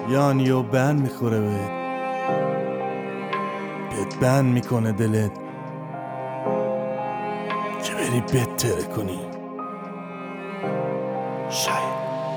یعنی و بند میخوره بهت بند میکنه دلت که بری بهتره کنی. شاید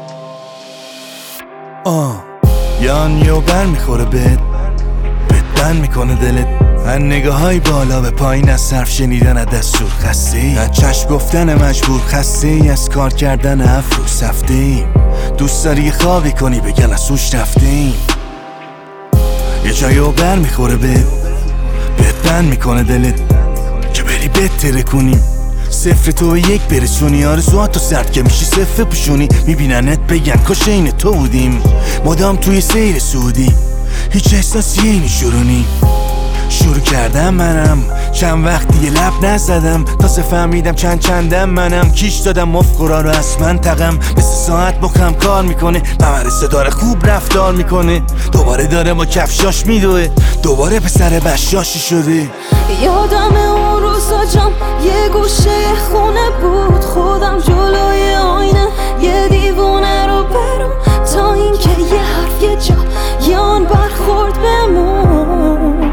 یعنی و بند میخوره بهت بند میکنه دلت. من نگاه های بالا به پایین از صرف شنیدن از دستور خسته ای، از چشم گفتن مجبور خسته ای، از کار کردن افرو سفته ایم. دوست داری خوابی کنی بگن از سوش رفته ایم. یه جایی و بر میخوره بهت بند میکنه دلت که بری بهتره کنی. صفر تو یک برسونی، آرزوهاتو سرد که میشی صفر پوشونی. میبیننت بگن کاش این تو بودیم، مدام توی سیر سعودی، هیچ احساسی اینی شورونی. شروع کردم منم چند وقت دیگه لب نزدم، تازه فهمیدم چندم منم. کیش دادم مفقورا رو از من تقم، به 3 ساعت مخم کار میکنه. ممرسه داره خوب رفتار میکنه، دوباره داره با کفشاش میدوه، دوباره پسر بشاشی شده. یادم اون روزا جام یه گوشه خونه بود، خودم جلوی آینه یه دیوونه رو برم، تا اینکه یه حرف یه جا یان برخورد بمون.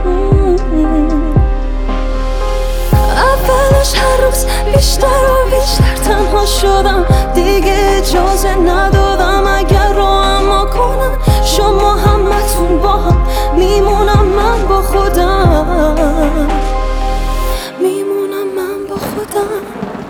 اولش هر روز بیشتر و بیشتر تنها شدم، دیگه اجازه ندادم اگر رو اما کنم. شما همتون با هم میمونم، من با خودم میمونم، من با خودم.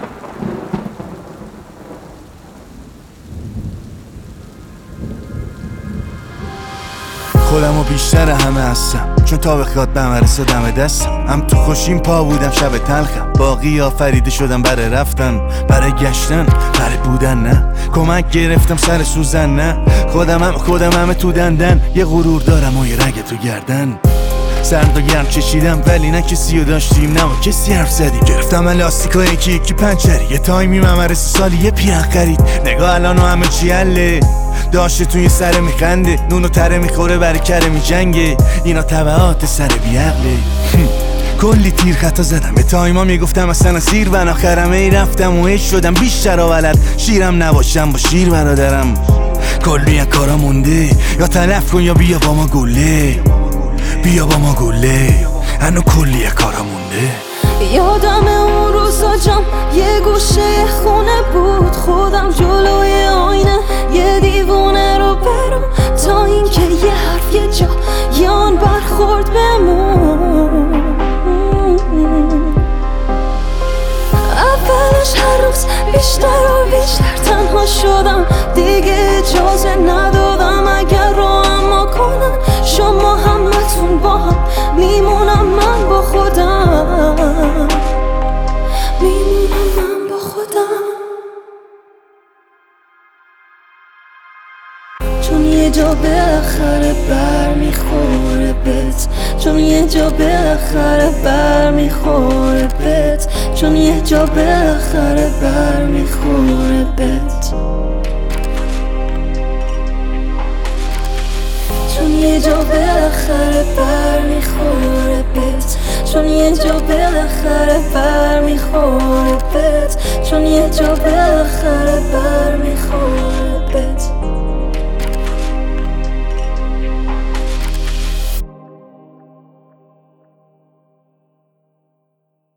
خودم و بیشتر همه هستم، چون تا بخواد به مرسه دم دستم. هم تو خوشیم پا بودم شب تلخم، باقی آفریده شدم برای رفتن، برای گشتن، برای بودن. نه کمک گرفتم سر سوزن، نه خودم تو دندن. یه غرور دارم و یه رگ تو گردن. سرد و گرم چشیدم ولی نه کسی رو داشتیم، نه با کسی حرف زدیم. گرفتم لاستیکا یکی پنچری، یه تایمی ممرسه سالی یه پیرن خرید. نگاه الان و همه چی حله، داشته توی سر میخنده، نونو تره میخوره برای کره میجنگه. اینا تبعات سر بیعقله. کلی تیر خطا زدم، به تایما میگفتم اصلا سیر، و آخرم ای رفتم و ایش شدم بیشتر و ولد. شیرم نباشم با شیر برادرم، کلی از کارا مونده. یا تلف کن یا بیا با ما گله، بیا با ما گله، هنو کلی از کارا مونده. یادم اون روزا جام یه گوشه خونه بود، خودم جلوی آینه یه دیوونه رو برم، تا اینکه یه حرف یه جا یان برخورد بمون. اولش هر روز بیشتر و بیشتر تنها شدم، دیگه اجازه ندادم اگر رو اما کنم. شما همتون با هم میمونم، من با خودم میمونم، من با خودم. چون یه جا بالاخره بر میخوره بهت، چون یه جا بالاخره بر میخوره بهت، چون یه جا بالاخره بر میخوره بهت، چون یه جا بالاخره بر میخوره بهت، چون یه جا بالاخره بر میخوره بهت، چون یه جا بالاخره